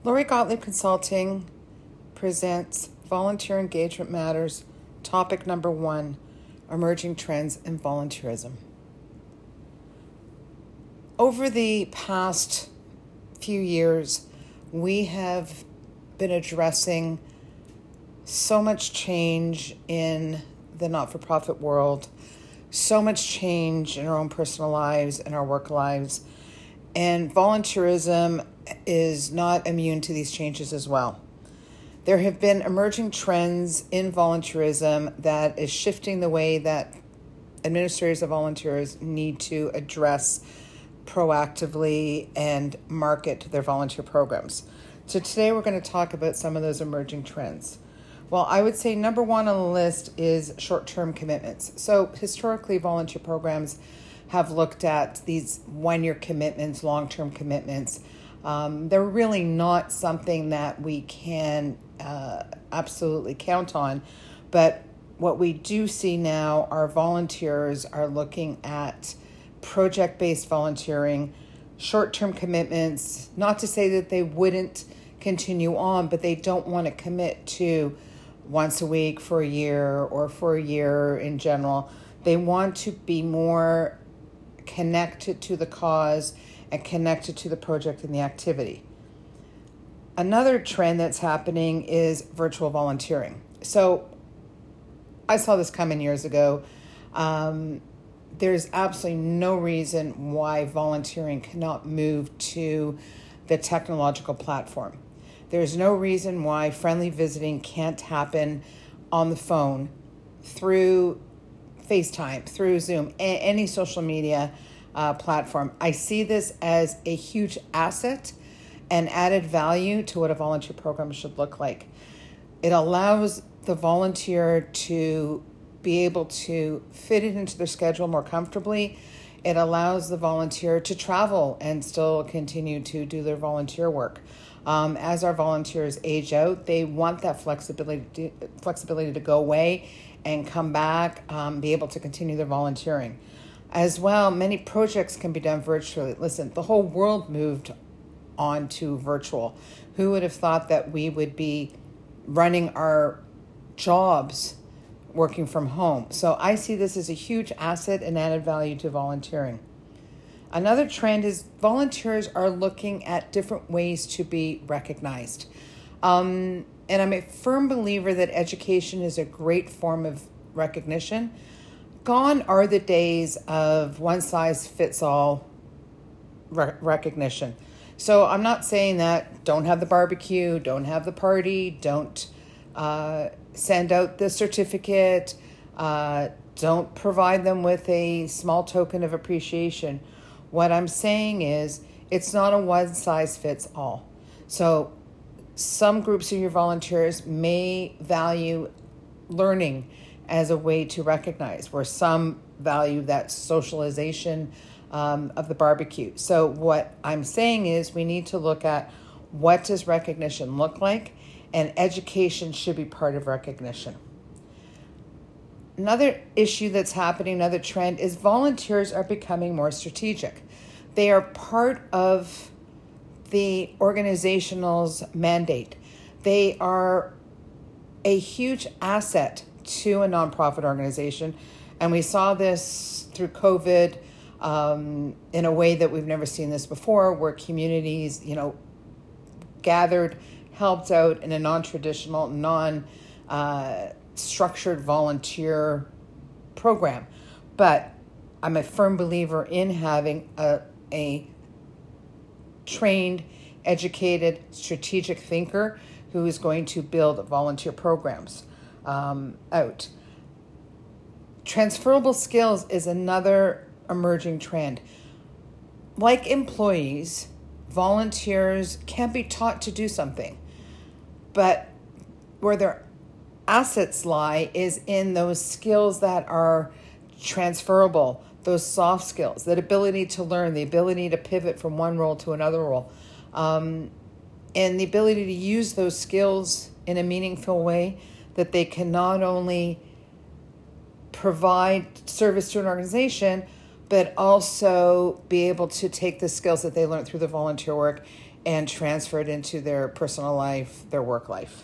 Lori Gottlieb Consulting presents Volunteer Engagement Matters, topic number 1, Emerging Trends in Volunteerism. Over the past few years, we have been addressing so much change in the not-for-profit world, so much change in our own personal lives and our work lives, and volunteerism is not immune to these changes as well. There have been emerging trends in volunteerism that is shifting the way that administrators of volunteers need to address proactively and market their volunteer programs. So today we're going to talk about some of those emerging trends. Well, I would say number 1 on the list is short-term commitments. So historically, volunteer programs have looked at these one-year commitments, long-term commitments. They're really not something that we can absolutely count on. But what we do see now are volunteers are looking at project-based volunteering, short-term commitments, not to say that they wouldn't continue on, but they don't want to commit to once a week for a year or for a year in general. They want to be more connected to the cause and connected to the project and the activity. Another trend that's happening is virtual volunteering. So I saw this coming years ago. There's absolutely no reason why volunteering cannot move to the technological platform. There's no reason why friendly visiting can't happen on the phone, through FaceTime, through Zoom, any social media platform. I see this as a huge asset and added value to what a volunteer program should look like. It allows the volunteer to be able to fit it into their schedule more comfortably. It allows the volunteer to travel and still continue to do their volunteer work. As our volunteers age out, they want that flexibility to go away and come back, be able to continue their volunteering. As well, many projects can be done virtually. Listen, the whole world moved on to virtual. Who would have thought that we would be running our jobs working from home? So I see this as a huge asset and added value to volunteering. Another trend is volunteers are looking at different ways to be recognized. And I'm a firm believer that education is a great form of recognition. Gone are the days of one-size-fits-all recognition. So I'm not saying that don't have the barbecue, don't have the party, don't send out the certificate, don't provide them with a small token of appreciation. What I'm saying is it's not a one-size-fits-all. So some groups of your volunteers may value learning as a way to recognize, where some value that socialization of the barbecue. So what I'm saying is we need to look at what does recognition look like, and education should be part of recognition. Another issue that's happening, another trend, is volunteers are becoming more strategic. They are part of the organizational's mandate. They are a huge asset to a nonprofit organization. And we saw this through COVID in a way that we've never seen this before, where communities, gathered, helped out in a non-traditional, structured volunteer program. But I'm a firm believer in having a trained, educated, strategic thinker who is going to build volunteer programs out. Transferable skills is another emerging trend. Like employees, volunteers can be taught to do something, but where their assets lie is in those skills that are transferable, those soft skills, that ability to learn, the ability to pivot from one role to another role, and the ability to use those skills in a meaningful way that they can not only provide service to an organization, but also be able to take the skills that they learned through the volunteer work and transfer it into their personal life, their work life.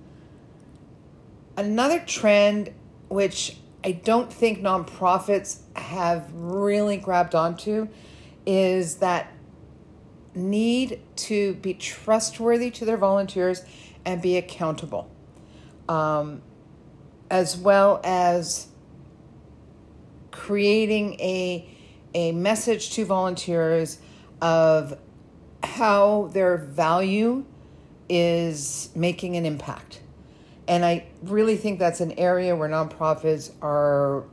Another trend, which I don't think nonprofits have really grabbed onto, is that need to be trustworthy to their volunteers and be accountable, as well as creating a message to volunteers of how their value is making an impact. And I really think that's an area where nonprofits are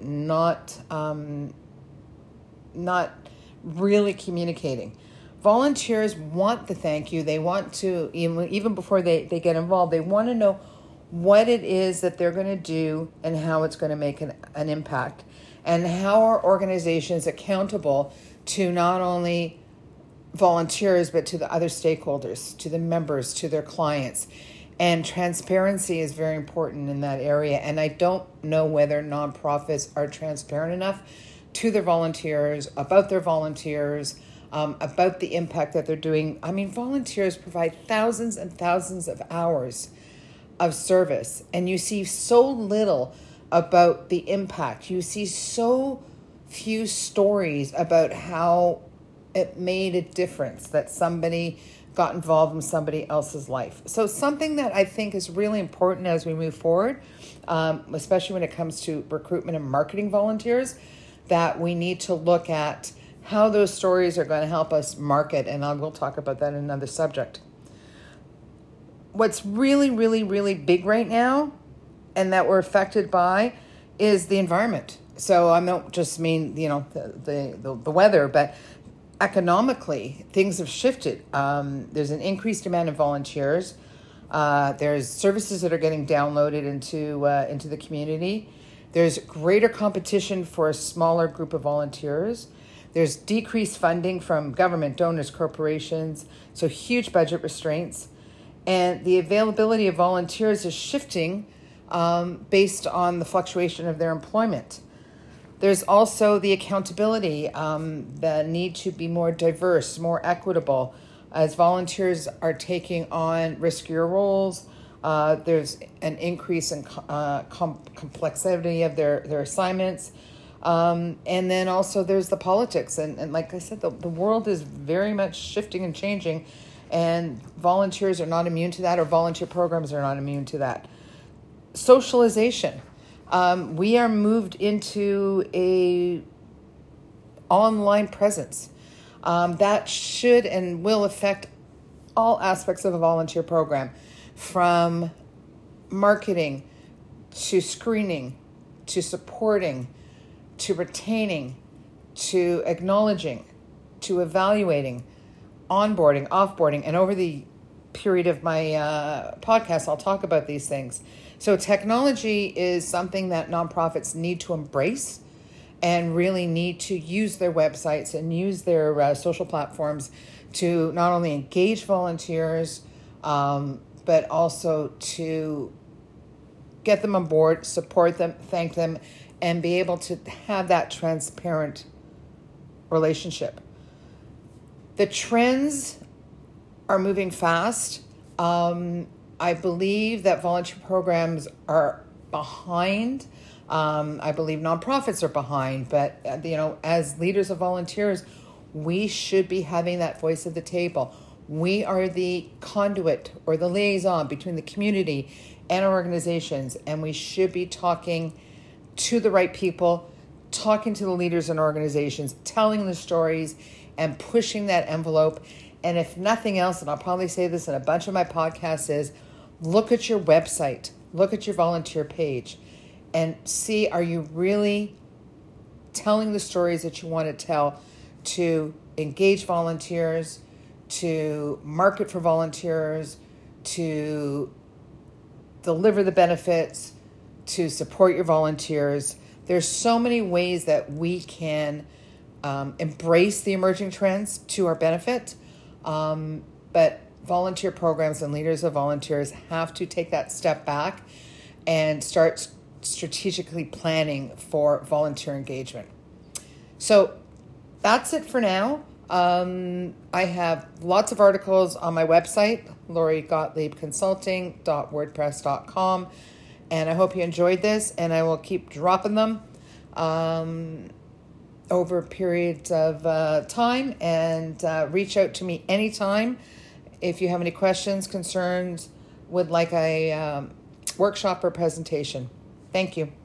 not really communicating. Volunteers want the thank you. They want to, even before they get involved, they want to know what it is that they're going to do and how it's going to make an impact. And how are organizations accountable to not only volunteers, but to the other stakeholders, to the members, to their clients. And transparency is very important in that area. And I don't know whether nonprofits are transparent enough to their volunteers, about their volunteers, about the impact that they're doing. I mean, volunteers provide thousands and thousands of hours of service, and you see so little about the impact. You see so few stories about how it made a difference that somebody got involved in somebody else's life. So something that I think is really important as we move forward, especially when it comes to recruitment and marketing volunteers, that we need to look at how those stories are going to help us market, and I will talk about that in another subject. What's really, really, really big right now, and that we're affected by, is the environment. So I don't just mean, the weather, but economically, things have shifted. There's an increased demand of volunteers. There's services that are getting downloaded into the community. There's greater competition for a smaller group of volunteers. There's decreased funding from government, donors, corporations, so huge budget restraints. And the availability of volunteers is shifting based on the fluctuation of their employment. There's also the accountability, the need to be more diverse, more equitable. As volunteers are taking on riskier roles, there's an increase in complexity of their assignments. And then also there's the politics. And like I said, the world is very much shifting and changing, and volunteers are not immune to that, or volunteer programs are not immune to that. Socialization. We are moved into a online presence that should and will affect all aspects of a volunteer program, from marketing to screening to supporting to retaining to acknowledging to evaluating, onboarding, offboarding. And over the period of my podcast, I'll talk about these things. So technology is something that nonprofits need to embrace and really need to use their websites and use their social platforms to not only engage volunteers, but also to get them on board, support them, thank them, and be able to have that transparent relationship. The trends are moving fast. I believe that volunteer programs are behind. I believe nonprofits are behind, but as leaders of volunteers, we should be having that voice at the table. We are the conduit or the liaison between the community and our organizations, and we should be talking to the right people, talking to the leaders in organizations, telling the stories, and pushing that envelope. And if nothing else, and I'll probably say this in a bunch of my podcasts, is look at your website, look at your volunteer page, and see, are you really telling the stories that you want to tell to engage volunteers, to market for volunteers, to deliver the benefits, to support your volunteers. There's so many ways that we can embrace the emerging trends to our benefit. But volunteer programs and leaders of volunteers have to take that step back and start strategically planning for volunteer engagement. So that's it for now. I have lots of articles on my website, LoriGottliebConsulting.wordpress.com. And I hope you enjoyed this, and I will keep dropping them over periods of time. And reach out to me anytime if you have any questions, concerns, would like a workshop or presentation. Thank you.